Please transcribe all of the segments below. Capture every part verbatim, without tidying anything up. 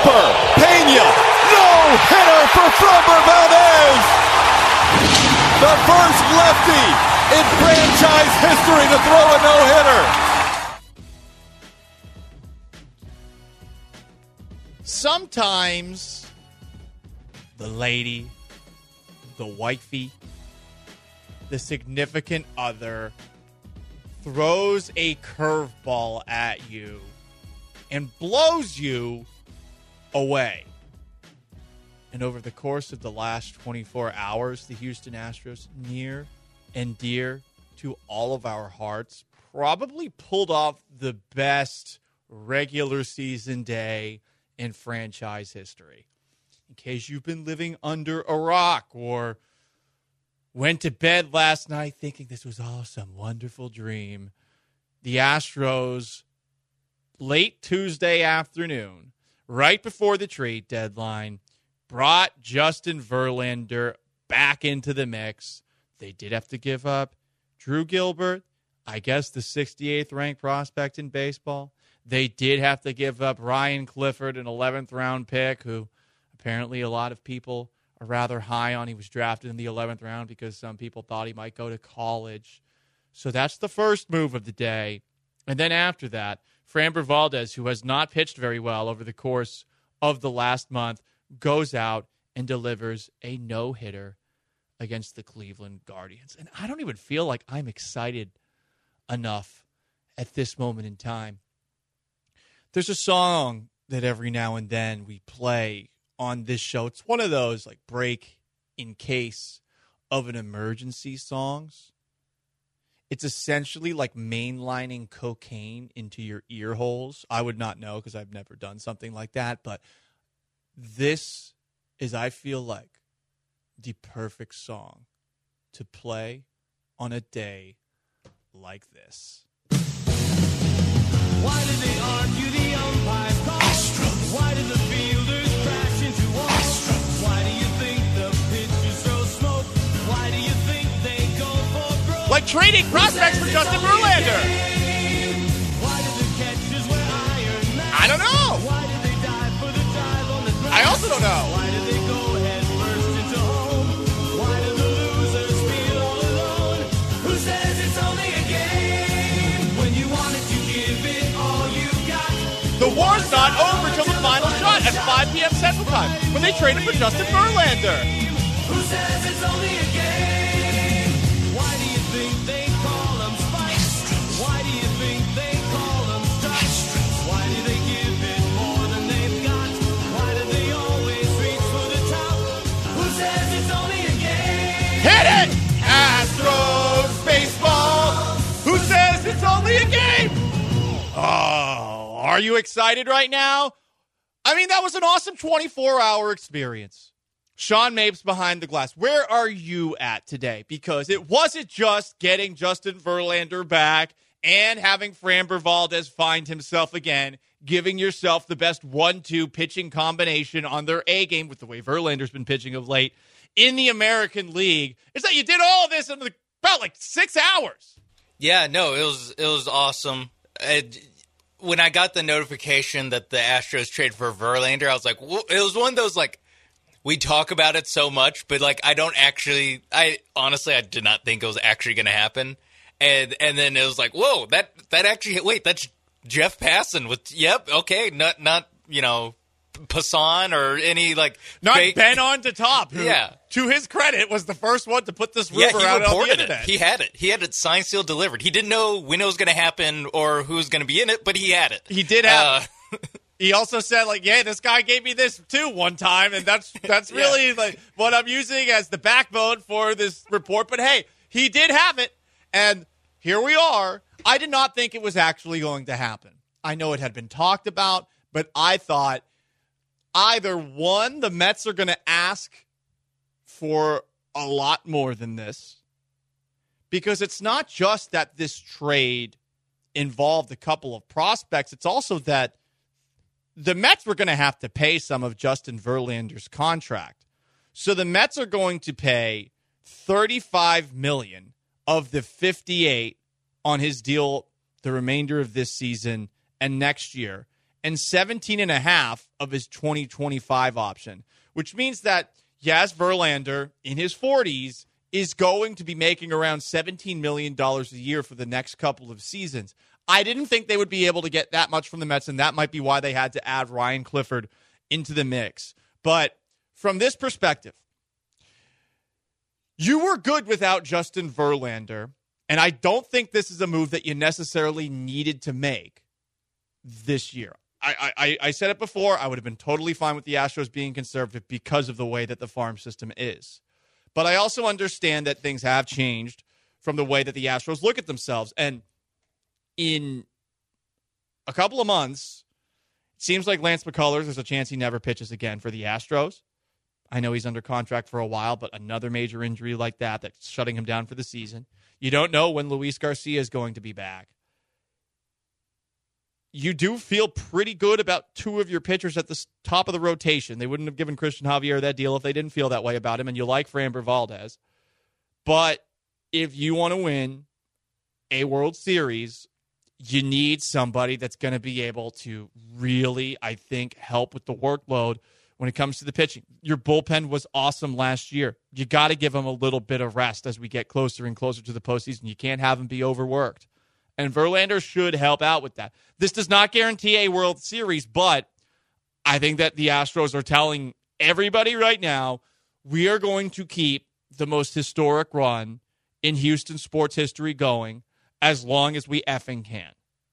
Harper, Pena, no-hitter for Framber Valdez! The first lefty in franchise history to throw a no-hitter. Sometimes the lady, the wifey, the significant other throws a curveball at you and blows you away. And over the course of the last twenty-four hours, the Houston Astros, near and dear to all of our hearts, probably pulled off the best regular season day in franchise history. In case you've been living under a rock or went to bed last night thinking this was all some wonderful dream, the Astros, late Tuesday afternoon, right before the trade deadline, brought Justin Verlander back into the mix. They did have to give up Drew Gilbert, I guess the sixty-eighth ranked prospect in baseball. They did have to give up Ryan Clifford, an eleventh round pick, who apparently a lot of people are rather high on. He was drafted in the eleventh round because some people thought he might go to college. So that's the first move of the day. And then after that, Framber Valdez, who has not pitched very well over the course of the last month, goes out and delivers a no-hitter against the Cleveland Guardians. And I don't even feel like I'm excited enough at this moment in time. There's a song that every now and then we play on this show. It's one of those like break in case of an emergency songs. It's essentially like mainlining cocaine into your ear holes. I would not know because I've never done something like that. But this is, I feel like, the perfect song to play on a day like this. Why did they argue the umpire's call? Astros. Why did the fielders crash into walls? Astros. Why do you think the pitchers throw smoke? Why do you think they go for broke? Like trading prospects for Justin Verlander. Why did the catchers wear iron masks? I don't know. Why did they dive for the drive on the grass? I also don't know. Why did they go head first into home? Why did the losers feel all alone? Who says it's only a game? When you wanted to give it all you got. The war's not over till the final shot at five p.m. Central Time when they traded for Justin Verlander. Who says it's only a game? Why do you think they call them spikes? Why do you think they call them strikes? Why do they give it more than they've got? Why do they always reach for the top? Who says it's only a game? Hit it! Astros baseball! Who says it's only a game? Oh, are you excited right now? I mean, that was an awesome twenty-four hour experience. Sean Mapes behind the glass. Where are you at today? Because it wasn't just getting Justin Verlander back and having Framber Valdez find himself again, giving yourself the best one two pitching combination on their A game with the way Verlander's been pitching of late in the American League. It's that you did all of this in about like six hours. Yeah, no, it was it was awesome. It, when I got the notification that the Astros traded for Verlander, I was like, whoa, it was one of those like, we talk about it so much, but like I don't actually, I honestly, I did not think it was actually going to happen. And and then it was like, whoa, that that actually, wait, that's Jeff Passan with, yep, okay, not, not you know, Passan or any like. Not fake, Ben on to top, who, yeah. to his credit, was the first one to put this Yeah, rumor he out on the reported internet. it. He had it. He had it signed, sealed, delivered. He didn't know when it was going to happen or who was going to be in it, but he had it. He did have Uh, He also said, like, yeah, this guy gave me this, too, one time, and that's that's Yeah. really like what I'm using as the backbone for this report. But, hey, he did have it, and here we are. I did not think it was actually going to happen. I know it had been talked about, but I thought either, one, the Mets are going to ask for a lot more than this, because it's not just that this trade involved a couple of prospects. It's also that the Mets were going to have to pay some of Justin Verlander's contract. So the Mets are going to pay thirty-five million dollars of the fifty-eight on his deal the remainder of this season and next year. and seventeen and a half of his twenty twenty-five option, which means that, yes, Verlander in his forties is going to be making around seventeen million dollars a year for the next couple of seasons. I didn't think they would be able to get that much from the Mets, and that might be why they had to add Ryan Clifford into the mix. But from this perspective, you were good without Justin Verlander, and I don't think this is a move that you necessarily needed to make this year. I, I, I said it before, I would have been totally fine with the Astros being conservative because of the way that the farm system is. But I also understand that things have changed from the way that the Astros look at themselves. And in a couple of months, it seems like Lance McCullers, there's a chance he never pitches again for the Astros. I know he's under contract for a while, but another major injury like that, that's shutting him down for the season. You don't know when Luis Garcia is going to be back. You do feel pretty good about two of your pitchers at the top of the rotation. They wouldn't have given Christian Javier that deal if they didn't feel that way about him, and you like Framber Valdez. But if you want to win a World Series, you need somebody that's going to be able to really, I think, help with the workload when it comes to the pitching. Your bullpen was awesome last year. You got to give them a little bit of rest as we get closer and closer to the postseason. You can't have them be overworked. And Verlander should help out with that. This does not guarantee a World Series, but I think that the Astros are telling everybody right now, we are going to keep the most historic run in Houston sports history going as long as we effing can.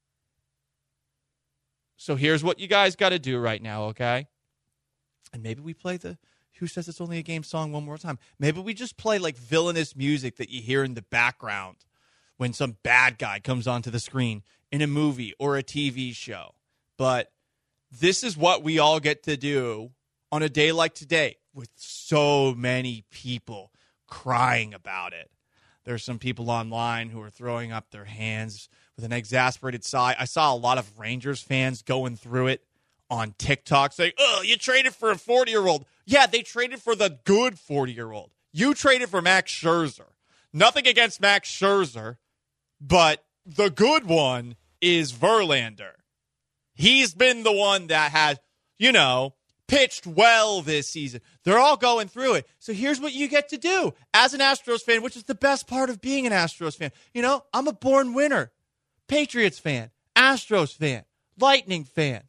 So here's what you guys got to do right now, okay? And maybe we play the Who Says It's Only a Game song one more time. Maybe we just play like villainous music that you hear in the background when some bad guy comes onto the screen in a movie or a T V show. But this is what we all get to do on a day like today with so many people crying about it. There's some people online who are throwing up their hands with an exasperated sigh. I saw a lot of Rangers fans going through it on TikTok saying, oh, you traded for a forty-year-old. Yeah, they traded for the good forty-year-old. You traded for Max Scherzer. Nothing against Max Scherzer, but the good one is Verlander. He's been the one that has, you know, pitched well this season. They're all going through it. So here's what you get to do as an Astros fan, which is the best part of being an Astros fan. You know, I'm a born winner. Patriots fan, Astros fan, Lightning fan,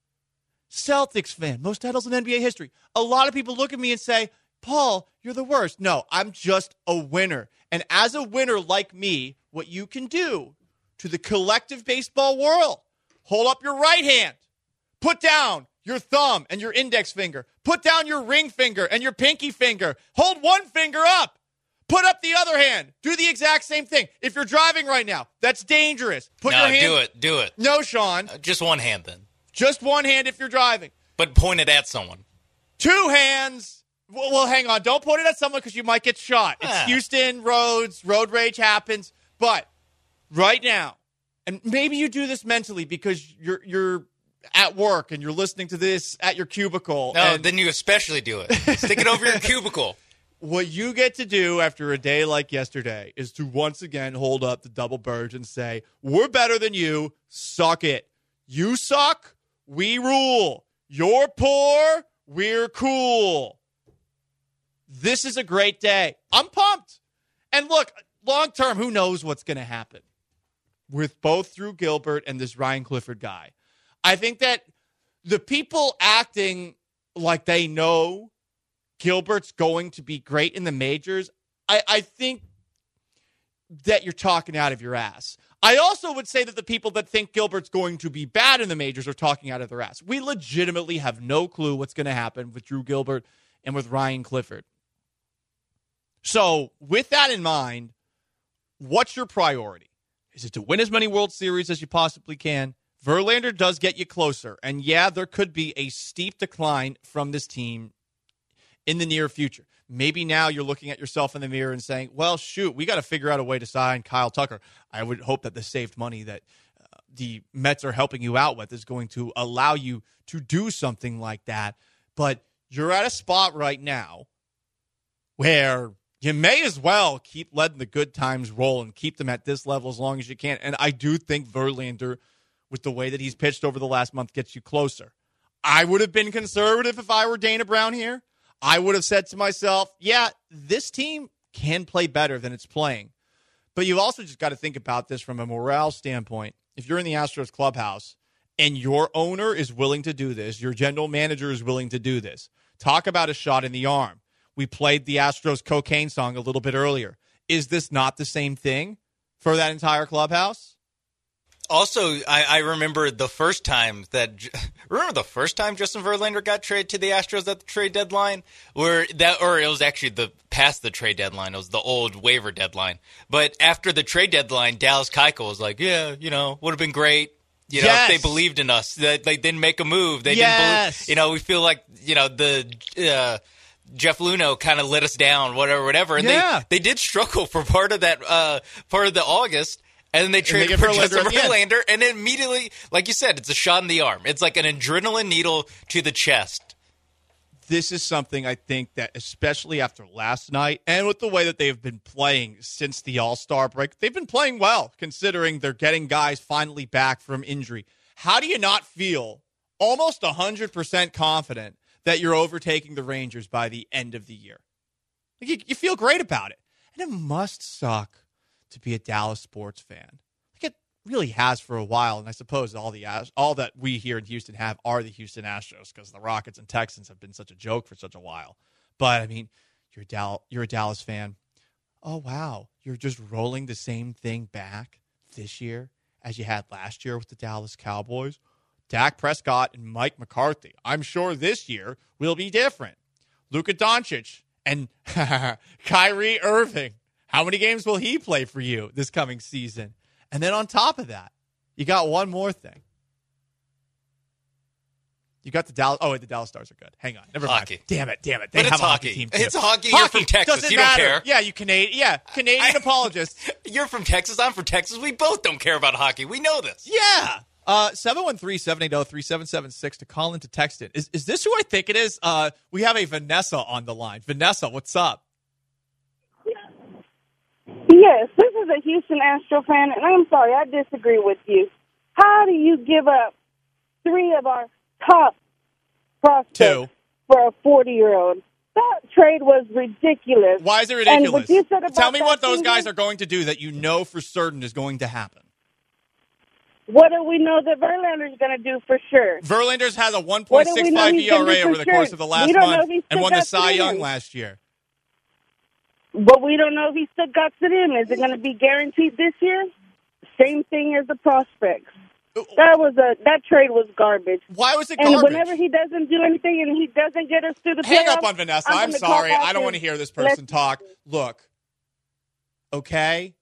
Celtics fan, most titles in N B A history. A lot of people look at me and say, Paul, you're the worst. No, I'm just a winner. And as a winner like me, what you can do to the collective baseball world, hold up your right hand, put down your thumb and your index finger, put down your ring finger and your pinky finger, hold one finger up, put up the other hand, do the exact same thing. If you're driving right now, that's dangerous. Put no, your hand. do it, do it. No, Sean. Uh, just one hand then. Just one hand if you're driving. But point it at someone. Two hands. Well, well hang on. Don't point it at someone because you might get shot. It's Ah. Houston, roads, road rage happens. But right now, and maybe you do this mentally because you're you're at work and you're listening to this at your cubicle. No, and then you especially do it. Stick it over your cubicle. what you get to do after a day like yesterday is to once again hold up the double birds and say, we're better than you. Suck it. You suck. We rule. You're poor. We're cool. This is a great day. I'm pumped. And look, long term, who knows what's going to happen with both Drew Gilbert and this Ryan Clifford guy. I think that the people acting like they know Gilbert's going to be great in the majors, I, I think that you're talking out of your ass. I also would say that the people that think Gilbert's going to be bad in the majors are talking out of their ass. We legitimately have no clue what's going to happen with Drew Gilbert and with Ryan Clifford. So with that in mind, what's your priority? Is it to win as many World Series as you possibly can? Verlander does get you closer. And yeah, there could be a steep decline from this team in the near future. Maybe now you're looking at yourself in the mirror and saying, well, shoot, we got to figure out a way to sign Kyle Tucker. I would hope that the saved money that uh, the Mets are helping you out with is going to allow you to do something like that. But you're at a spot right now where you may as well keep letting the good times roll and keep them at this level as long as you can. And I do think Verlander with the way that he's pitched over the last month gets you closer. I would have been conservative if I were Dana Brown here. I would have said to myself, yeah, this team can play better than it's playing. But you've also just got to think about this from a morale standpoint. If you're in the Astros clubhouse and your owner is willing to do this, your general manager is willing to do this, talk about a shot in the arm. We played the Astros cocaine song a little bit earlier. Is this not the same thing for that entire clubhouse? Also, I, I remember the first time that remember the first time Justin Verlander got traded to the Astros at the trade deadline, where that or it was actually the past the trade deadline. It was the old waiver deadline. But after the trade deadline, Dallas Keuchel was like, "Yeah, you know, would have been great. You know, yes. if they believed in us. That they didn't make a move. They yes. didn't believe. You know, we feel like you know the." Uh, Jeff Luhnow kind of let us down, whatever, whatever, and yeah. they they did struggle for part of that uh, part of the August. And then they traded for Justin Verlander, and then immediately, like you said, it's a shot in the arm. It's like an adrenaline needle to the chest. This is something I think that, especially after last night, and with the way that they've been playing since the All-Star break, they've been playing well, considering they're getting guys finally back from injury. How do you not feel almost one hundred percent confident that you're overtaking the Rangers by the end of the year? Like you, you feel great about it. And it must suck to be a Dallas sports fan. Like it really has for a while, and I suppose all the all that we here in Houston have are the Houston Astros because the Rockets and Texans have been such a joke for such a while. But I mean, you're a, Dal- you're a Dallas fan. Oh wow, you're just rolling the same thing back this year as you had last year with the Dallas Cowboys. Dak Prescott and Mike McCarthy. I'm sure this year will be different. Luka Doncic and Kyrie Irving. How many games will he play for you this coming season? And then on top of that, you got one more thing. You got the Dallas. Oh, wait, the Dallas Stars are good. Hang on. Never hockey. mind. Damn it. Damn it. They but have it's a hockey. hockey team, too. It's hockey. hockey. You're from Texas. Doesn't you don't matter. care. Yeah, you Canadian. Yeah, Canadian I, apologist. You're from Texas. I'm from Texas. We both don't care about hockey. We know this. Yeah. Uh, seven one three, seven eight zero, three seven seven six to call in to text it. Is, is this who I think it is? Uh, we have a Vanessa on the line. Vanessa, what's up? Yes, this is a Houston Astro fan, and I'm sorry, I disagree with you. How do you give up three of our top prospects Two. for a forty-year-old? That trade was ridiculous. Why is it And ridiculous? what you said about Tell me that what those season, guys are going to do that you know for certain is going to happen. What do we know that Verlander's going to do for sure? Verlander's has a one What point do we six know five he's E gonna R do A for over the sure? course of the last We don't know month if he's and still won the got Cy it in Young him. last year. But we don't know if he still got it in. Is it going to be guaranteed this year? Same thing as the prospects. That was a that trade was garbage. Why was it And garbage? whenever he doesn't do anything and he doesn't get us through the Hang playoffs, up on Vanessa. I'm I'm, gonna sorry. call back I don't and want to hear this let's- person talk. Look, okay?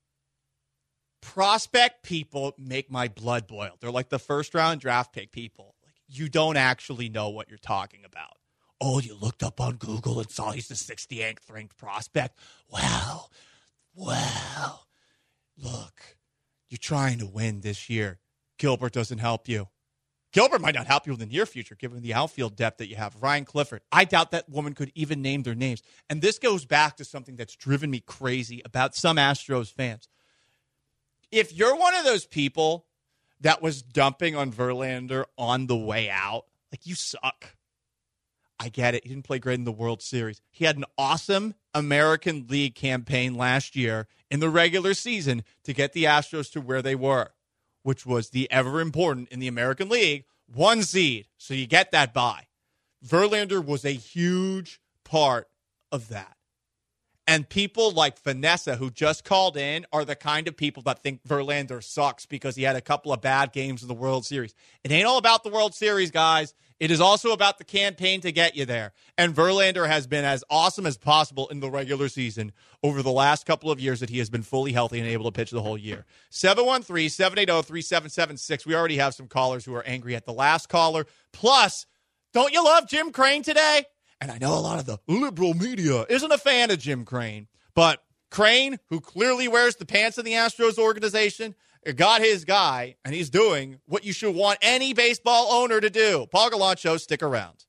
Prospect people make my blood boil. They're like the first round draft pick people. Like you don't actually know what you're talking about. Oh, you looked up on Google and saw he's the sixty-eighth ranked prospect. Well, well, look, you're trying to win this year. Gilbert doesn't help you. Gilbert might not help you in the near future, given the outfield depth that you have. Ryan Clifford. I doubt that woman could even name their names. And this goes back to something that's driven me crazy about some Astros fans. If you're one of those people that was dumping on Verlander on the way out, like, you suck. I get it. He didn't play great in the World Series. He had an awesome American League campaign last year in the regular season to get the Astros to where they were, which was the ever important in the American League, one seed. So you get that bye. Verlander was a huge part of that. And people like Vanessa, who just called in, are the kind of people that think Verlander sucks because he had a couple of bad games in the World Series. It ain't all about the World Series, guys. It is also about the campaign to get you there. And Verlander has been as awesome as possible in the regular season over the last couple of years that he has been fully healthy and able to pitch the whole year. seven one three, seven eight zero, three seven seven six. We already have some callers who are angry at the last caller. Plus, don't you love Jim Crane today? And I know a lot of the liberal media isn't a fan of Jim Crane, but Crane, who clearly wears the pants in the Astros organization, got his guy, and he's doing what you should want any baseball owner to do. Paul Gallant Show, stick around.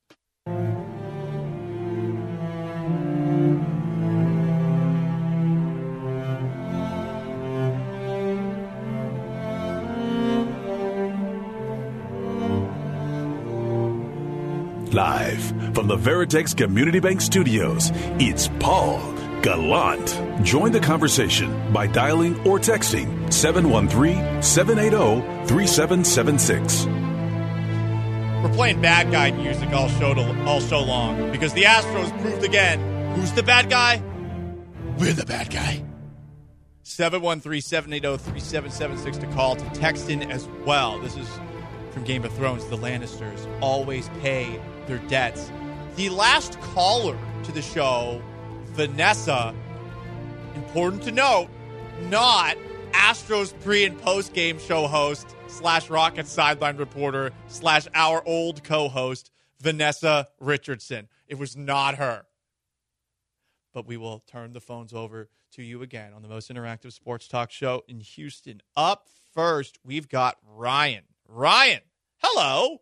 Live from the Veritex Community Bank Studios, it's Paul Gallant. Join the conversation by dialing or texting seven one three, seven eight zero, three seven seven six. We're playing bad guy music all show to, all show long because the Astros proved again who's the bad guy? We're the bad guy. seven one three, seven eight zero, three seven seven six to call, to text in as well. This is from Game of Thrones. The Lannisters always pay their debts. The last caller to the show, Vanessa, important to note, not Astros pre- and post-game show host slash Rocket sideline reporter slash our old co-host, Vanessa Richardson. It was not her. But we will turn the phones over to you again on the most interactive sports talk show in Houston. Up first, we've got Ryan. Ryan, hello.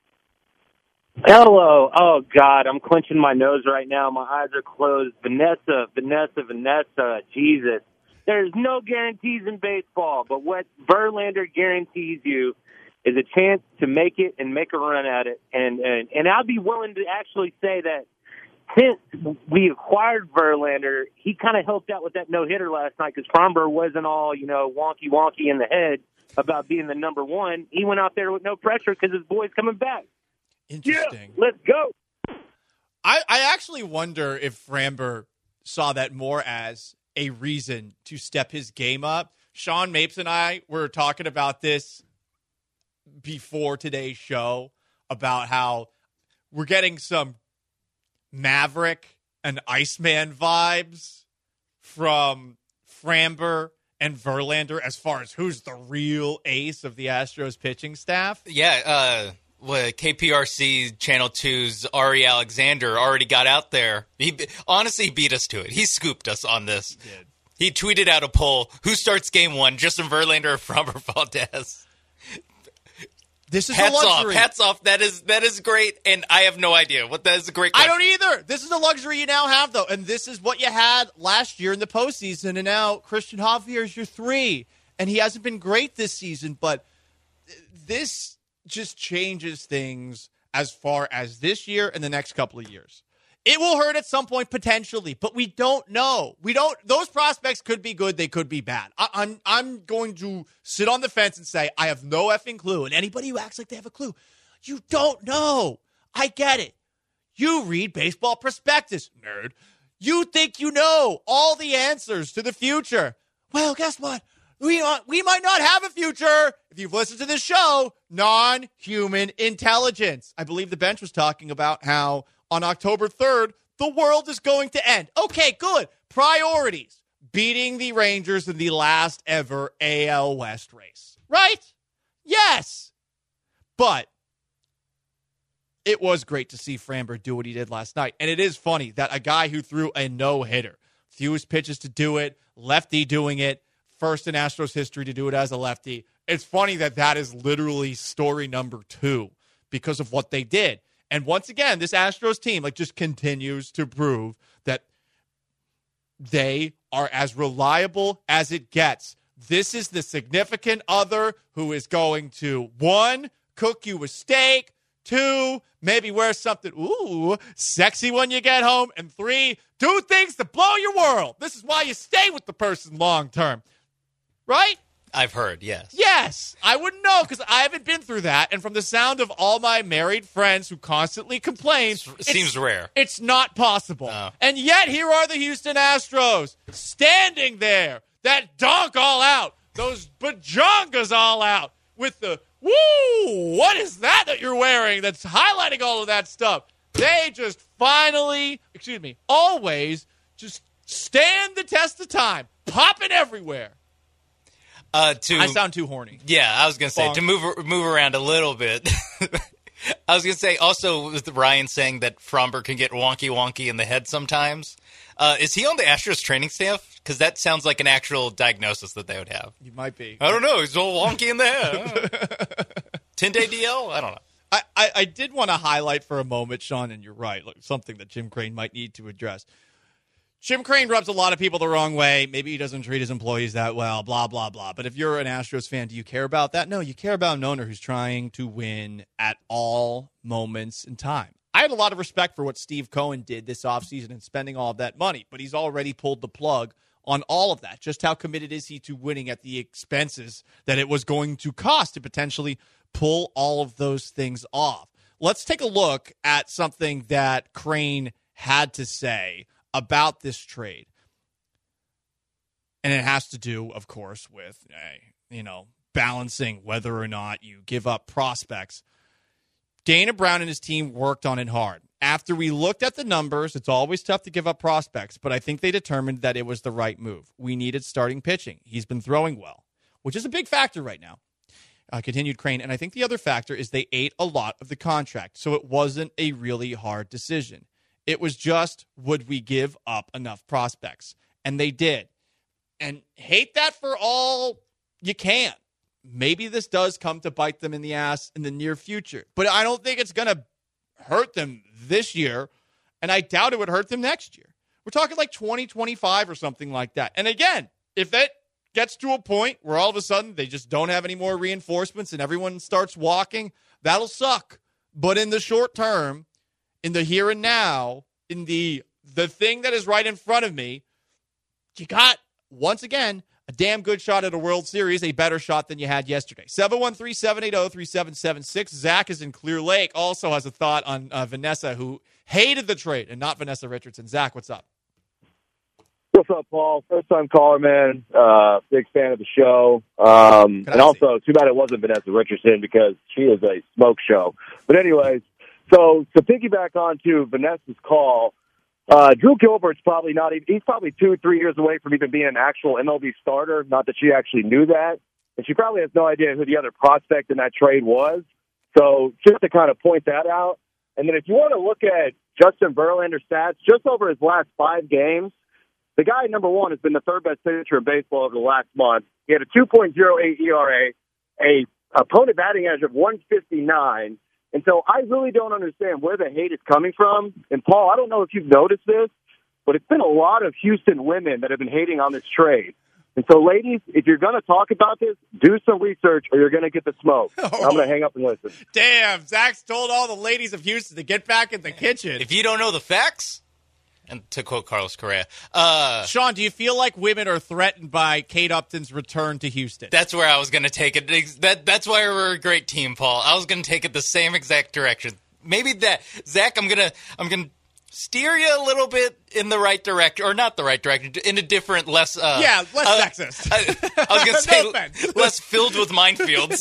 Hello. Oh, God, I'm clenching my nose right now. My eyes are closed. Vanessa, Vanessa, Vanessa, Jesus. There's no guarantees in baseball, but what Verlander guarantees you is a chance to make it and make a run at it. And, and, and I'll be willing to actually say that since we acquired Verlander, he kind of helped out with that no-hitter last night because Fromber wasn't all, you know, wonky-wonky in the head about being the number one. He went out there with no pressure because his boy's coming back. Interesting. Yeah, let's go. I, I actually wonder if Framber saw that more as a reason to step his game up. Sean Mapes and I were talking about this before today's show about how we're getting some Maverick and Iceman vibes from Framber and Verlander as far as who's the real ace of the Astros pitching staff. Yeah, uh, well, K P R C Channel two's Ari Alexander already got out there. He honestly beat us to it. He scooped us on this. He did. He tweeted out a poll: who starts game one, Justin Verlander or Framber Valdez? This is Hats a off, luxury. hats off. That is that is great, and I have no idea what that is. A great question. I don't either. This is a luxury you now have, though, and this is what you had last year in the postseason, and now Christian Javier is your three, and he hasn't been great this season, but this just changes things as far as this year and the next couple of years. It will hurt at some point potentially, but we don't know. We don't. Those prospects could be good. They could be bad. I, I'm I'm going to sit on the fence and say I have no effing clue. And anybody who acts like they have a clue, you don't know. I get it. You read Baseball Prospectus, nerd. You think you know all the answers to the future. Well, guess what? We uh, we might not have a future if you've listened to this show. Non-human intelligence. I believe the bench was talking about how on October third, the world is going to end. Okay, good. Priorities. Beating the Rangers in the last ever A L West race. Right? Yes. But it was great to see Framber do what he did last night. And it is funny that a guy who threw a no-hitter, fewest pitches to do it, lefty doing it, first in Astros history to do it as a lefty. It's funny that that is literally story number two because of what they did. And once again, this Astros team like just continues to prove that they are as reliable as it gets. This is the significant other who is going to, one, cook you a steak, two, maybe wear something, ooh, sexy when you get home, and three, do things to blow your world. This is why you stay with the person long term. Right? I've heard, yes. Yes. I wouldn't know because I haven't been through that. And from the sound of all my married friends who constantly complain, It seems rare. It's not possible. Oh. And yet here are the Houston Astros standing there, that donk all out, those bajongas all out with the, woo, what is that that you're wearing that's highlighting all of that stuff? They just finally, excuse me, always just stand the test of time, popping everywhere. Uh, to, I sound too horny. Yeah, I was going to say, Bonk. to move move around a little bit. I was going to say, also, with Ryan saying that Fromber can get wonky wonky in the head sometimes. Uh, is he on the Astros training staff? Because that sounds like an actual diagnosis that they would have. You might be. I don't know. He's all wonky in the head. ten-day D L? I don't know. I, I, I did want to highlight for a moment, Sean, and you're right, like something that Jim Crane might need to address. Jim Crane rubs a lot of people the wrong way. Maybe he doesn't treat his employees that well, blah, blah, blah. But if you're an Astros fan, do you care about that? No, you care about an owner who's trying to win at all moments in time. I had a lot of respect for what Steve Cohen did this offseason and spending all of that money, but he's already pulled the plug on all of that. Just how committed is he to winning at the expenses that it was going to cost to potentially pull all of those things off? Let's take a look at something that Crane had to say about this trade. And it has to do, of course, with, you know, balancing whether or not you give up prospects. Dana Brown and his team worked on it hard. After we looked at the numbers, it's always tough to give up prospects, but I think they determined that it was the right move. We needed starting pitching. He's been throwing well, which is a big factor right now. Uh, continued Crane. And I think the other factor is they ate a lot of the contract, so it wasn't a really hard decision. It was just, would we give up enough prospects? And they did. And hate that for all you can. Maybe this does come to bite them in the ass in the near future. But I don't think it's going to hurt them this year, and I doubt it would hurt them next year. We're talking like twenty twenty-five or something like that. And again, if that gets to a point where all of a sudden they just don't have any more reinforcements and everyone starts walking, that'll suck. But in the short term, in the here and now, in the the thing that is right in front of me, you got, once again, a damn good shot at a World Series, a better shot than you had yesterday. seven one three, seven eight zero, three seven seven six. Zach is in Clear Lake, also has a thought on uh, Vanessa, who hated the trade, and not Vanessa Richardson. Zach, what's up? What's up, Paul? First time caller, man. Uh, big fan of the show. Um, and also, too bad it wasn't Vanessa Richardson because she is a smoke show. But anyways, so to piggyback on to Vanessa's call, uh, Drew Gilbert's probably not even, he's probably two, three years away from even being an actual M L B starter. Not that she actually knew that. And she probably has no idea who the other prospect in that trade was. So just to kind of point that out. And then if you want to look at Justin Verlander stats, just over his last five games, the guy, number one, has been the third best pitcher in baseball over the last month. He had a two point oh eight E R A, a opponent batting average of one fifty-nine. And so I really don't understand where the hate is coming from. And, Paul, I don't know if you've noticed this, but it's been a lot of Houston women that have been hating on this trade. And so, ladies, if you're going to talk about this, do some research or you're going to get the smoke. Oh. I'm going to hang up and listen. Damn, Zach's told all the ladies of Houston to get back in the kitchen. If you don't know the facts, and to quote Carlos Correa, uh, Sean, do you feel like women are threatened by Kate Upton's return to Houston? That's where I was going to take it. That That's why we're a great team, Paul. I was going to take it the same exact direction. Maybe that, Zach, I'm going to I'm going to steer you a little bit in the right direction, or not the right direction, in a different, less... Uh, yeah, less uh, sexist. I, I was going to say no less filled with minefields.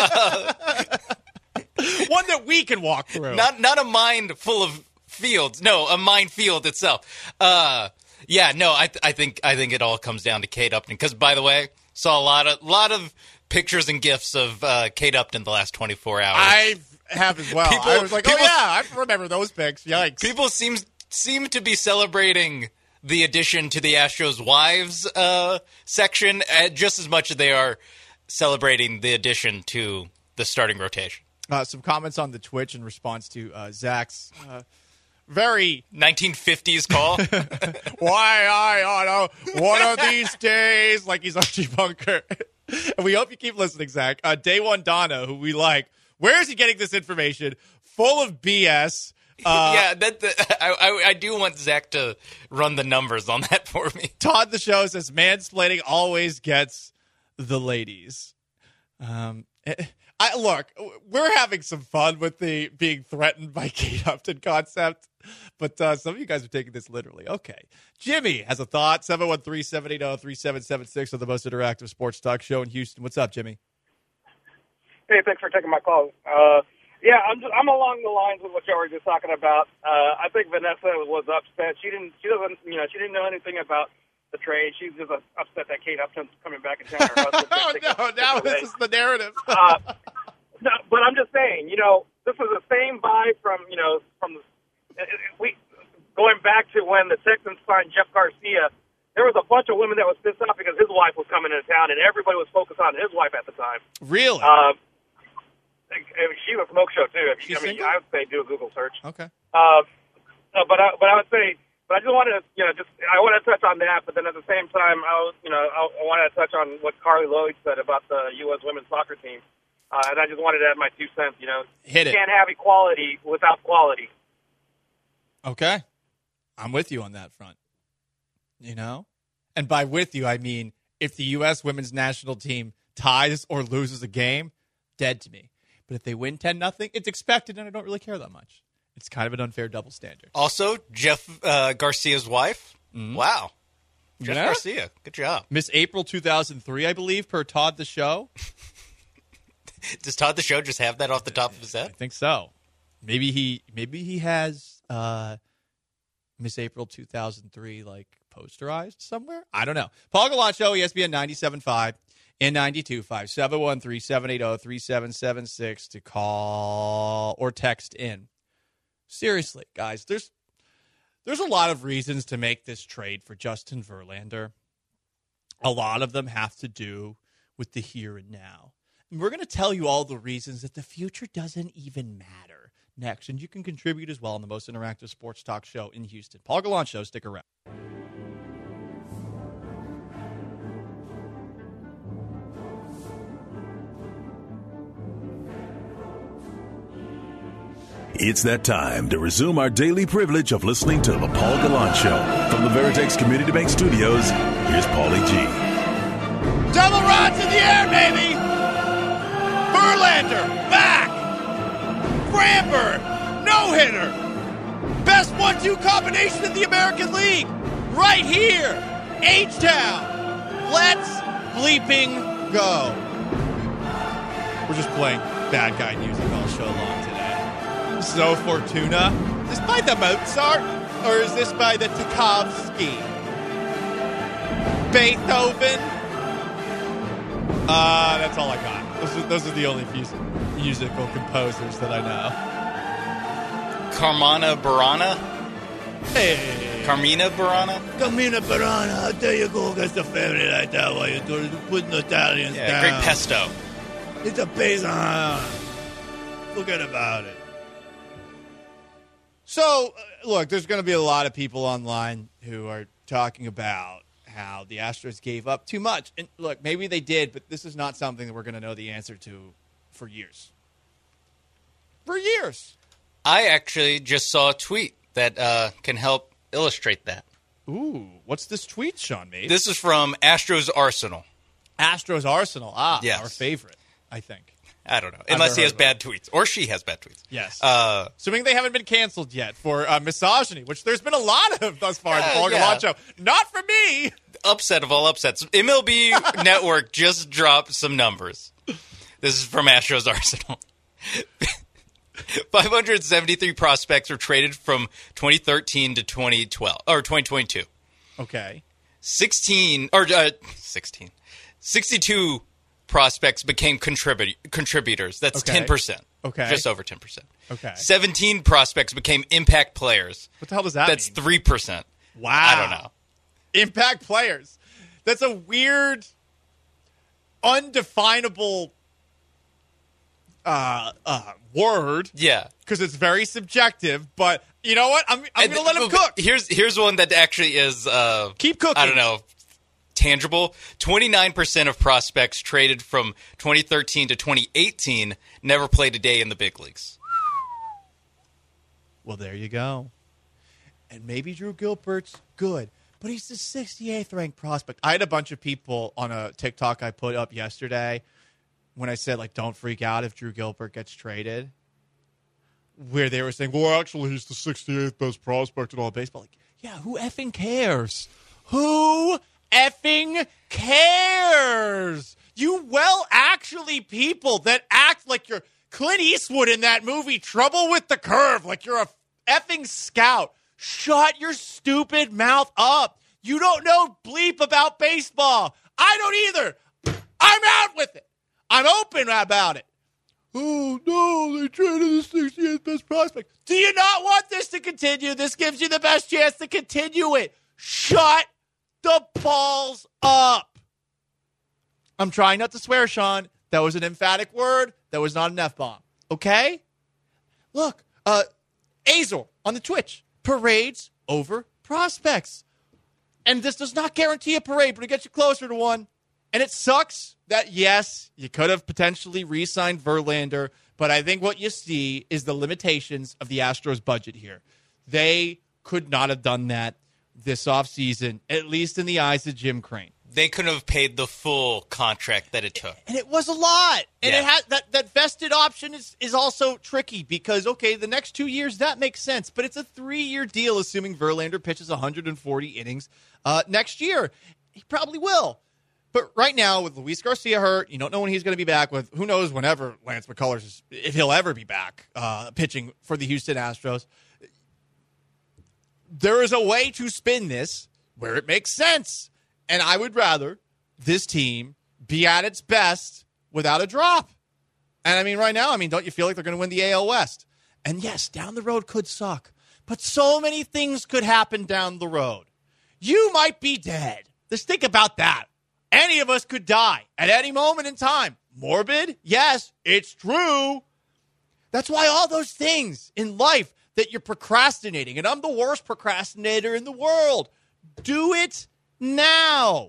One that we can walk through. Not Not a mind full of fields. No, a minefield itself. Uh, yeah, no, I th- I think I think it all comes down to Kate Upton. Because, by the way, saw a lot of lot of pictures and gifs of uh, Kate Upton the last twenty-four hours. I have as well. People, I was like, people, oh yeah, I remember those pics. Yikes. People seem seem to be celebrating the addition to the Astros wives uh, section uh, just as much as they are celebrating the addition to the starting rotation. Uh, some comments on the Twitch in response to uh, Zach's uh, very nineteen fifties call. Why I ought one of these days, like he's Archie Bunker. And we hope you keep listening, Zach. Uh, Day One Donna, who we like. Where is he getting this information? Full of B S. Uh, yeah, that the, I, I I do want Zach to run the numbers on that for me. Todd the Show says mansplaining always gets the ladies. Um, I look, we're having some fun with the being threatened by Kate Upton concept, but uh, some of you guys are taking this literally. Okay, Jimmy has a thought. seven one three, seven eight zero, three seven seven six on the most interactive sports talk show in Houston. What's up, Jimmy? Hey, thanks for taking my call. Uh, yeah, I'm just, I'm along the lines of what y'all were just talking about. Uh, I think Vanessa was upset. She didn't, she doesn't, you know, she didn't know anything about the trade. She's just upset that Kate Upton's coming back in town. Her oh no! Now this is the narrative. uh, no, but I'm just saying, you know, this was the same vibe from, you know, from the, we going back to when the Texans signed Jeff Garcia. There was a bunch of women that was pissed off because his wife was coming into town, and everybody was focused on his wife at the time. Really? Uh, she was a smoke show too. She's I mean, single? I would say do a Google search. Okay. Uh, no, but I, but I would say, but I just wanted to, you know, just I want to touch on that. But then at the same time, I was, you know, I, I wanted to touch on what Carly Lloyd said about the U S women's soccer team, uh, and I just wanted to add my two cents. You know, Hit it. You can't have equality without quality. Okay. I'm with you on that front. You know? And by with you, I mean if the U S women's national team ties or loses a game, dead to me. But if they win ten nothing, it's expected, and I don't really care that much. It's kind of an unfair double standard. Also, Jeff uh, Garcia's wife. Mm-hmm. Wow. Jeff Yeah. Garcia. Good job. Miss April two thousand three, I believe, per Todd the Show. Does Todd the Show just have that off the top of his I head? think so. Maybe he maybe he has uh, Miss April two thousand three like posterized somewhere. I don't know. Paul Gallant Show, E S P N ninety-seven point five and ninety-two point five, seven one three, seven eight zero, three seven seven six to call or text in. Seriously, guys, there's there's a lot of reasons to make this trade for Justin Verlander. A lot of them have to do with the here and now. And we're going to tell you all the reasons that the future doesn't even matter next. And you can contribute as well on the most interactive sports talk show in Houston. Paul Gallant Show, stick around. It's that time to resume our daily privilege of listening to The Paul Gallant Show. From the Veritex Community Bank Studios, here's Paulie G. Double rods in the air, baby! Verlander, back! Gramberg, no-hitter! Best one two combination in the American League! Right here! H-Town! Let's bleeping go! We're just playing bad guy music all show long today. So Fortuna. Is this by the Mozart? Or is this by the Tchaikovsky? Beethoven? Uh, that's all I got. Those are, those are the only music, musical composers that I know. Carmina Burana? Hey. Carmina Burana? Carmina Burana, how dare you go against the family like that while you're doing, putting the Italians Yeah, down? great pesto. It's a paysan. Forget about it. So, uh, look, there's going to be a lot of people online who are talking about how the Astros gave up too much. And look, maybe they did, but this is not something that we're going to know the answer to for years. For years. I actually just saw a tweet that uh, can help illustrate that. Ooh, what's this tweet, Sean Mace? This is from Astros Arsenal. Astros Arsenal. Ah, Yes. our favorite, I think. I don't know. I've Unless never he has heard bad tweets. Or she has bad tweets. Yes. Uh, Assuming they haven't been canceled yet for uh, misogyny, which there's been a lot of thus far in the Uh, Paul yeah. Gallant Show. Not for me. upset of all upsets. M L B Network just dropped some numbers. This is from Astros Arsenal. five hundred seventy-three prospects were traded from twenty thirteen to twenty twelve or twenty twenty-two. Okay. sixteen or uh, sixteen. sixty-two prospects became contribu- contributors. That's Okay. ten percent. Okay. Just over ten percent. Okay. seventeen prospects became impact players. What the hell does that That's mean? three percent. Wow. I don't know. Impact players. That's a weird, undefinable uh, uh, word. Yeah. Because it's very subjective. But you know what? I'm, I'm going to let him cook. Here's here's one that actually is uh, Keep cooking. I don't know, tangible. twenty-nine percent of prospects traded from twenty thirteen to twenty eighteen never played a day in the big leagues. Well, there you go. And maybe Drew Gilbert's good, but he's the sixty-eighth ranked prospect. I had a bunch of people on a TikTok I put up yesterday when I said, like, don't freak out if Drew Gilbert gets traded, where they were saying, well, actually, he's the sixty-eighth best prospect in all of baseball. Like, yeah, who effing cares? Who effing cares? You well, actually, people that act like you're Clint Eastwood in that movie, Trouble with the Curve, like you're a effing scout. Shut your stupid mouth up. You don't know bleep about baseball. I don't either. I'm out with it. I'm open about it. Oh, no, they traded the sixty-eighth best prospect. Do you not want this to continue? This gives you the best chance to continue it. Shut the balls up. I'm trying not to swear, Sean. That was an emphatic word. That was not an F-bomb. Okay? Look, uh, Azor on the Twitch. Parades over prospects. And this does not guarantee a parade, but it gets you closer to one. And it sucks that, yes, you could have potentially re-signed Verlander, but I think what you see is the limitations of the Astros budget here. They could not have done that this offseason, at least in the eyes of Jim Crane. They couldn't have paid the full contract that it took. And it was a lot. And Yeah. it had that, that vested option is, is also tricky because, okay, the next two years, that makes sense. But it's a three-year deal, assuming Verlander pitches one hundred forty innings uh, next year. He probably will. But right now, with Luis Garcia hurt, you don't know when he's going to be back. With who knows whenever Lance McCullers, is, if he'll ever be back uh, pitching for the Houston Astros. There is a way to spin this where it makes sense. And I would rather this team be at its best without a drop. And I mean, right now, I mean, don't you feel like they're going to win the A L West? And yes, down the road could suck. But so many things could happen down the road. You might be dead. Just think about that. Any of us could die at any moment in time. Morbid? Yes, it's true. That's why all those things in life that you're procrastinating, and I'm the worst procrastinator in the world, do it now.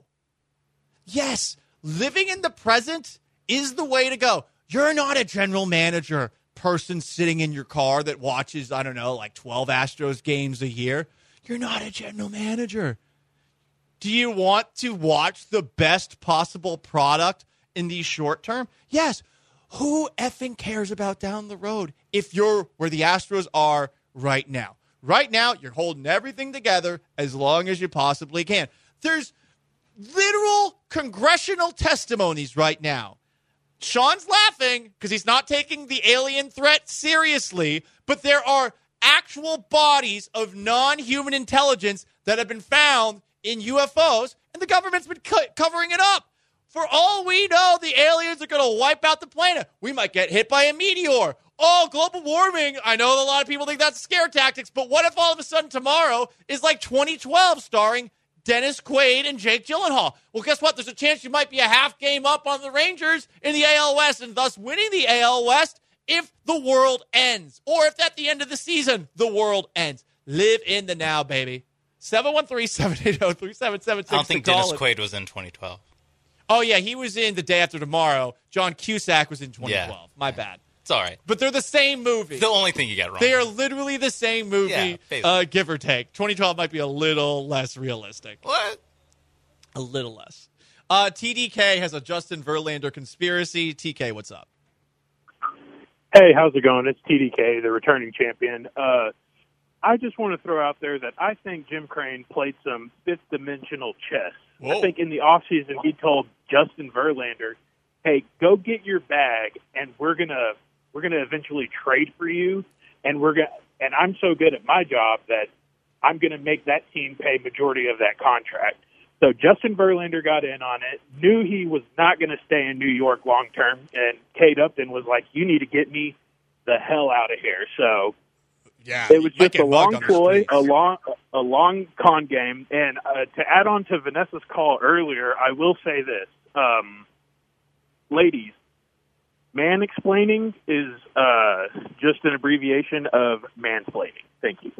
Yes, living in the present is the way to go. You're not a general manager person sitting in your car that watches, I don't know, like twelve Astros games a year. You're not a general manager. Do you want to watch the best possible product in the short term? Yes. Who effing cares about down the road if you're where the Astros are right now? Right now, you're holding everything together as long as you possibly can. There's literal congressional testimonies right now. Sean's laughing because he's not taking the alien threat seriously, but there are actual bodies of non-human intelligence that have been found in U F Os, and the government's been co- covering it up. For all we know, the aliens are going to wipe out the planet. We might get hit by a meteor. Oh, global warming. I know a lot of people think that's scare tactics, but what if all of a sudden tomorrow is like twenty twelve starring Dennis Quaid and Jake Gyllenhaal? Well, guess what? There's a chance you might be a half game up on the Rangers in the A L West and thus winning the A L West if the world ends. Or if at the end of the season, the world ends. Live in the now, baby. seven one three, seven eight zero, three seven seven six. I don't think Dennis Quaid was in twenty twelve. Oh, yeah, he was in The Day After Tomorrow. John Cusack was in twenty twelve. Yeah. My bad. It's all right. But they're the same movie. The only thing you got wrong. They are literally the same movie, Yeah, basically. uh, give or take. twenty twelve might be a little less realistic. What? A little less. Uh, T D K has a Justin Verlander conspiracy. T K, what's up? Hey, how's it going? It's T D K, the returning champion. Uh, I just want to throw out there that I think Jim Crane played some fifth-dimensional chess. Whoa. I think in the offseason he told Justin Verlander, hey, go get your bag, and we're going to we're gonna eventually trade for you, and we're gonna, and I'm so good at my job that I'm going to make that team pay majority of that contract. So Justin Verlander got in on it, knew he was not going to stay in New York long term, and Kate Upton was like, you need to get me the hell out of here. So Yeah, it was you might just a get long mugged on the ploy, streets. a long, a long con game. And uh, to add on to Vanessa's call earlier, I will say this, um, ladies, man-explaining is uh, just an abbreviation of mansplaining. Thank you.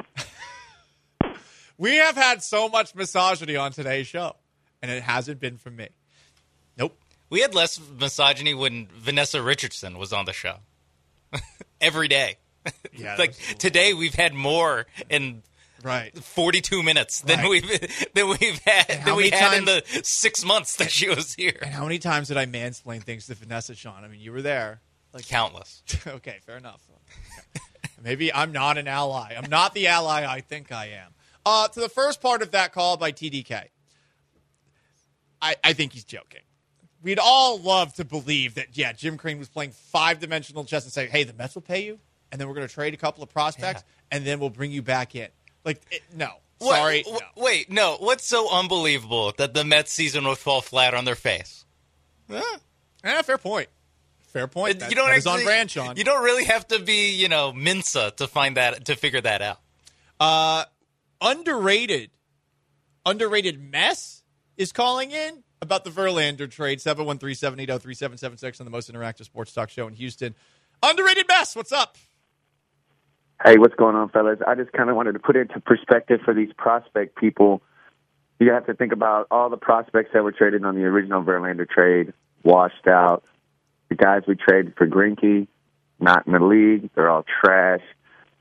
We have had so much misogyny on today's show, and it hasn't been from me. Nope. We had less misogyny when Vanessa Richardson was on the show. Every day. Yeah, like that's- today we've had more in Right. forty-two minutes than Right. we've than we've had And how than we many had in times- the six months that she was here. And how many times did I mansplain things to Vanessa, Sean? I mean, you were there. Like, Countless. okay, fair enough. Okay. Maybe I'm not an ally. I'm not the ally I think I am. Uh, to the first part of that call by T D K, I, I think he's joking. We'd all love to believe that, yeah, Jim Crane was playing five-dimensional chess and saying, hey, the Mets will pay you, and then we're going to trade a couple of prospects, and then we'll bring you back in. Like, it, no. What- Sorry. w- no. Wait, no. What's so unbelievable that the Mets season would fall flat on their face? Eh, eh, fair point. Fair point. That, you don't that is on actually- brand, Sean. You don't really have to be, you know, Mensa to find that to figure that out. Uh, underrated, underrated mess is calling in about the Verlander trade. seven one three, seven eight zero, three seven seven six on the most interactive sports talk show in Houston. Underrated mess. What's up? Hey, what's going on, fellas? I just kind of wanted to put it into perspective for these prospect people. You have to think about all the prospects that were traded on the original Verlander trade, washed out. The guys we traded for Greinke, not in the league. They're all trash.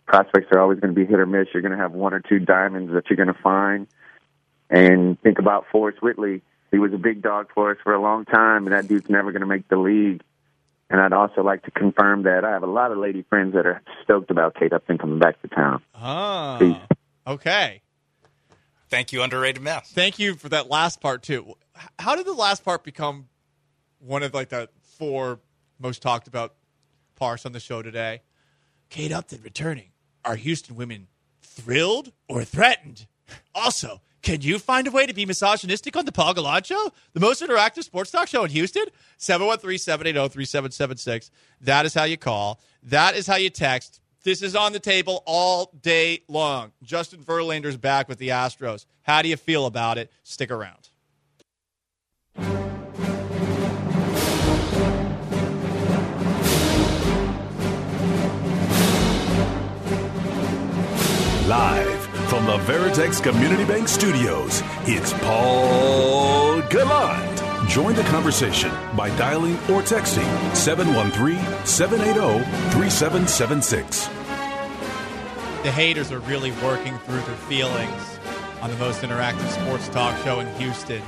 prospects are always going to be hit or miss. You're going to have one or two diamonds that you're going to find. And think about Forrest Whitley. He was a big dog for us for a long time, and that dude's never going to make the league. And I'd also like to confirm that I have a lot of lady friends that are stoked about Kate Upton coming back to town. Ah, Peace. okay. Thank you, underrated Mouse. Thank you for that last part, too. How did the last part become one of, like, the four most talked about parts on the show today? Kate Upton returning. Are Houston women thrilled or threatened? Also, can you find a way to be misogynistic on the Paul Gallant Show, the most interactive sports talk show in Houston? seven one three, seven eight zero, three seven seven six. That is how you call. That is how you text. This is on the table all day long. Justin Verlander's back with the Astros. How do you feel about it? Stick around. Live from the Veritex Community Bank Studios, it's Paul Gallant. Join the conversation by dialing or texting seven one three, seven eight zero, three seven seven six. The haters are really working through their feelings on the most interactive sports talk show in Houston,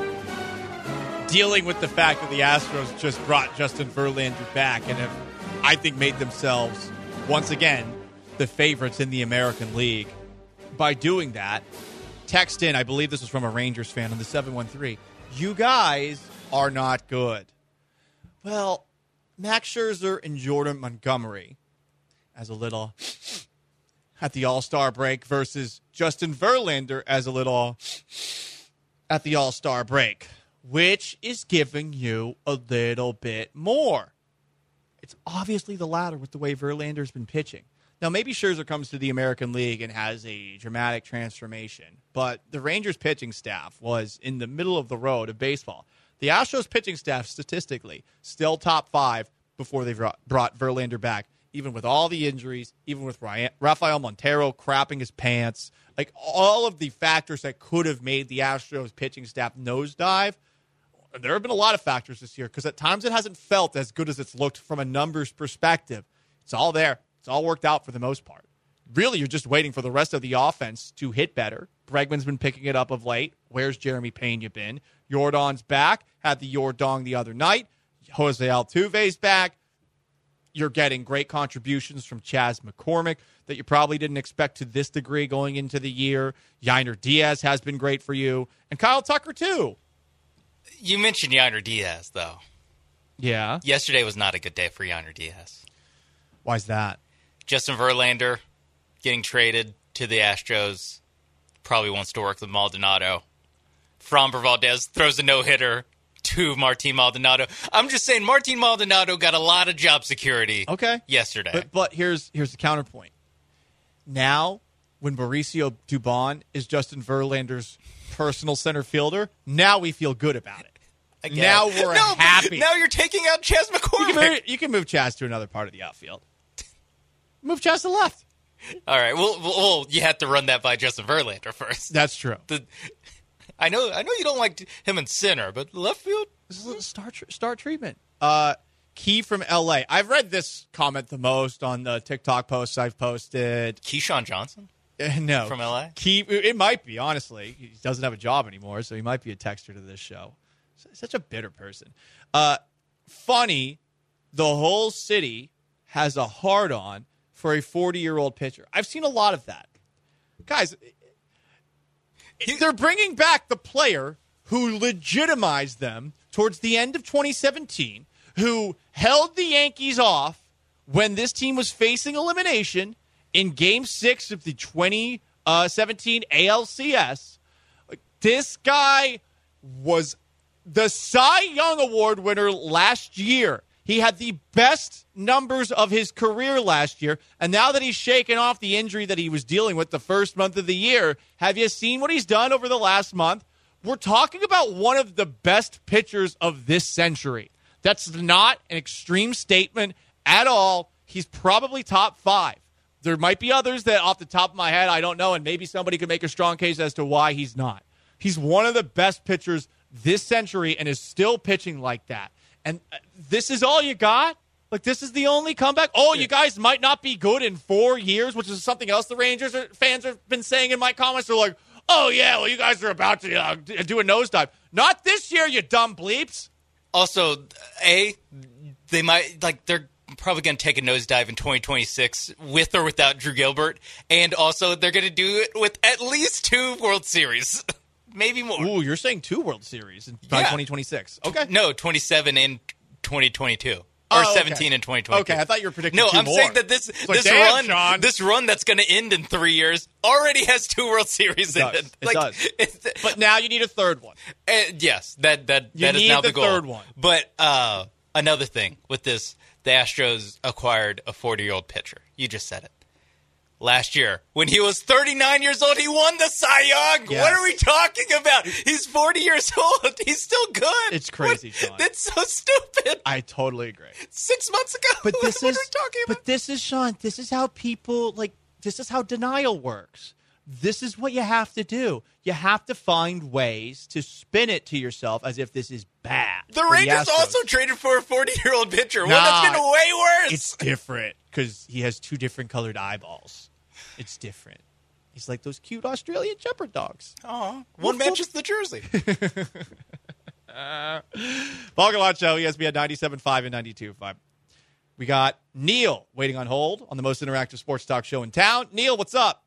dealing with the fact that the Astros just brought Justin Verlander back and have, I think, made themselves, once again, the favorites in the American League. By doing that, text in, I believe this was from a Rangers fan on the seven one three, you guys are not good. Well, Max Scherzer and Jordan Montgomery as a little at the All-Star break versus Justin Verlander as a little at the All-Star break. Which is giving you a little bit more? It's obviously the latter with the way Verlander's been pitching. Now, maybe Scherzer comes to the American League and has a dramatic transformation, but the Rangers pitching staff was in the middle of the road of baseball. The Astros pitching staff, statistically, still top five before they brought Verlander back, even with all the injuries, even with Rafael Montero crapping his pants, like all of the factors that could have made the Astros pitching staff nosedive. There have been a lot of factors this year because at times it hasn't felt as good as it's looked from a numbers perspective. It's all there. It's all worked out for the most part. Really, you're just waiting for the rest of the offense to hit better. Bregman's been picking it up of late. Where's Jeremy Pena been? Yordan's back. Had the Yordong the other night. Jose Altuve's back. You're getting great contributions from Chas McCormick that you probably didn't expect to this degree going into the year. Yainer Diaz has been great for you. And Kyle Tucker, too. You mentioned Yainer Diaz, though. Yeah. Yesterday was not a good day for Yainer Diaz. Why's that? Justin Verlander getting traded to the Astros probably wants to work with Maldonado. Framber Valdez throws a no-hitter to Martin Maldonado. I'm just saying Martin Maldonado got a lot of job security okay. yesterday. But, but here's here's the counterpoint. Now, when Mauricio Dubon is Justin Verlander's personal center fielder, now we feel good about it. Again. Now we're no, happy. Now you're taking out Chas McCormick. You can, move, you can move Chas to another part of the outfield. Move Chas to the left. All right. Well, well, you had to run that by Justin Verlander first. That's true. The, I know I know you don't like him in center, but left field? This is a start, start treatment. Uh, Key from L A. I've read this comment the most on the TikTok posts I've posted. Keyshawn Johnson? Uh, no. From L A? Key, it might be, honestly. He doesn't have a job anymore, so he might be a texter to this show. Such a bitter person. Uh, funny, the whole city has a hard-on for a forty-year-old pitcher. I've seen a lot of that. Guys, they're bringing back the player who legitimized them towards the end of twenty seventeen, who held the Yankees off when this team was facing elimination in Game six of the twenty seventeen A L C S. This guy was the Cy Young Award winner last year. He had the best numbers of his career last year, and now that he's shaken off the injury that he was dealing with the first month of the year, have you seen what he's done over the last month? We're talking about one of the best pitchers of this century. That's not an extreme statement at all. He's probably top five. There might be others that off the top of my head, I don't know, and maybe somebody could make a strong case as to why he's not. He's one of the best pitchers this century and is still pitching like that. And this is all you got? Like, this is the only comeback? Oh, you guys might not be good in four years, which is something else the Rangers are, fans have been saying in my comments. They're like, oh, yeah, well, you guys are about to uh, do a nosedive. Not this year, you dumb bleeps. Also, A, they might, like, they're probably going to take a nosedive in twenty twenty-six with or without Drew Gilbert. And also, they're going to do it with at least two World Series. Maybe more. Ooh, you're saying two World Series by Yeah. twenty twenty-six. Okay. No, twenty-seven and twenty twenty-two. Or Oh, okay. seventeen and twenty twenty-two. Okay, I thought you were predicting No, two I'm more. saying that this It's like, this damn, run Sean. this run that's going to end in three years already has two World Series It in does. it. It Like, does. it's- But now you need a third one. Uh, yes, that that You that is need now the the goal. third one. But uh, another thing with this, the Astros acquired a forty-year-old pitcher. You just said it. Last year, when he was thirty-nine years old, he won the Cy Young. Yes. What are we talking about? He's forty years old. He's still good. It's crazy, What? Sean. That's so stupid. I totally agree. Six months ago. But this what is are we talking about? But this is Sean. This is how people like. This is how denial works. This is what you have to do. You have to find ways to spin it to yourself as if this is bad. The for Rangers Astros. also traded for a forty-year-old pitcher. One Nah, that's been way worse. It's different because he has two different colored eyeballs. It's different. He's like those cute Australian Shepherd dogs. Aw, one matches the jersey. uh, Paul Gallant Show, E S P N ninety-seven point five and ninety-two point five. We got Neil waiting on hold on the most interactive sports talk show in town. Neil, what's up?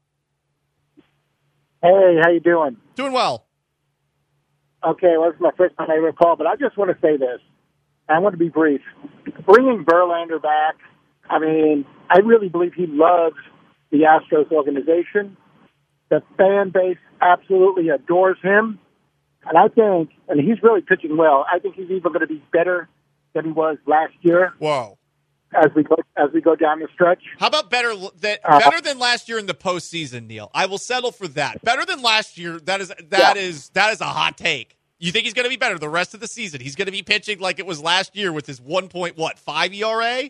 Hey, how you doing? Doing well. Okay, well, this is my first time I ever called, but I just want to say this. I want to be brief. Bringing Verlander back, I mean, I really believe he loves the Astros organization. The fan base absolutely adores him. And I think, and he's really pitching well, I think he's even going to be better than he was last year. Whoa. As we go, as we go down the stretch. How about better than Uh, better than last year in the postseason, Neil? I will settle for that. Better than last year. That is that Yeah. is that is a hot take. You think he's going to be better the rest of the season? He's going to be pitching like it was last year with his one point what five E R A.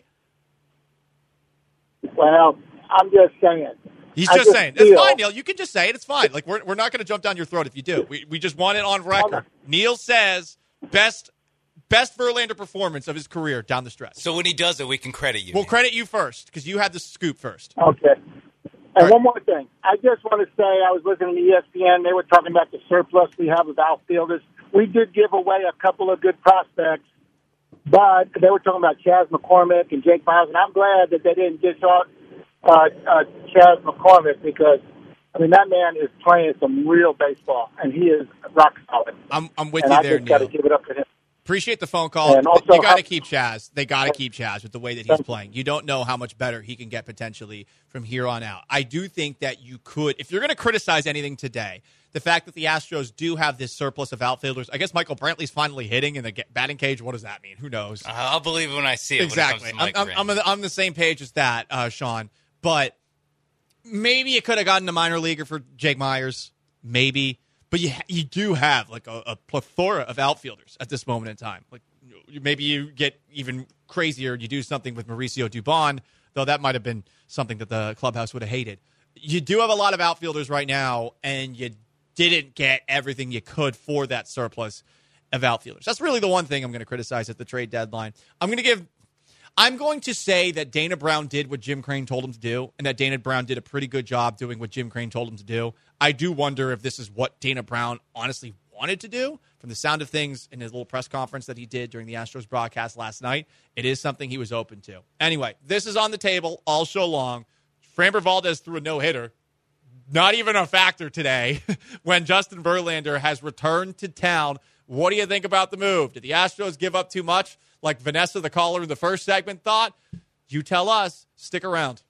Well, I'm just saying. He's I just saying. It's feel- fine, Neil. You can just say it. It's fine. Like we're we're not going to jump down your throat if you do. We we just want it on record. Neil says best best Verlander performance of his career down the stretch. So when he does it, we can credit you. We'll credit you first because you had the scoop first. Okay. And one more thing. I just want to say I was listening to E S P N. They were talking about the surplus we have of outfielders. We did give away a couple of good prospects, but they were talking about Chas McCormick and Jake Miles, and I'm glad that they didn't dish out uh, uh, Chas McCormick because, I mean, that man is playing some real baseball, and he is rock solid. I'm I'm with and you I there, just got to Neil. give it up to him. Appreciate the phone call. And also- you got to keep Chaz. They got to keep Chaz with the way that he's playing. You don't know how much better he can get potentially from here on out. I do think that you could, if you're going to criticize anything today, the fact that the Astros do have this surplus of outfielders. I guess Michael Brantley's finally hitting in the batting cage. What does that mean? Who knows? Uh, I'll believe it when I see it. Exactly. When it comes I'm, to Mike I'm, I'm, on the, I'm the same page as that, uh, Sean. But maybe it could have gotten a minor leaguer for Jake Myers. Maybe. But you you do have like a, a plethora of outfielders at this moment in time. Like maybe you get even crazier. You do something with Mauricio Dubon, though that might have been something that the clubhouse would have hated. You do have a lot of outfielders right now, and you didn't get everything you could for that surplus of outfielders. That's really the one thing I'm going to criticize at the trade deadline. I'm going to give. I'm going to say that Dana Brown did what Jim Crane told him to do, and that Dana Brown did a pretty good job doing what Jim Crane told him to do. I do wonder if this is what Dana Brown honestly wanted to do. From the sound of things in his little press conference that he did during the Astros broadcast last night, it is something he was open to. Anyway, this is on the table all show long. Framber Valdez threw a no-hitter. Not even a factor today when Justin Verlander has returned to town. What do you think about the move? Did the Astros give up too much, like Vanessa, the caller in the first segment, thought? You tell us. Stick around.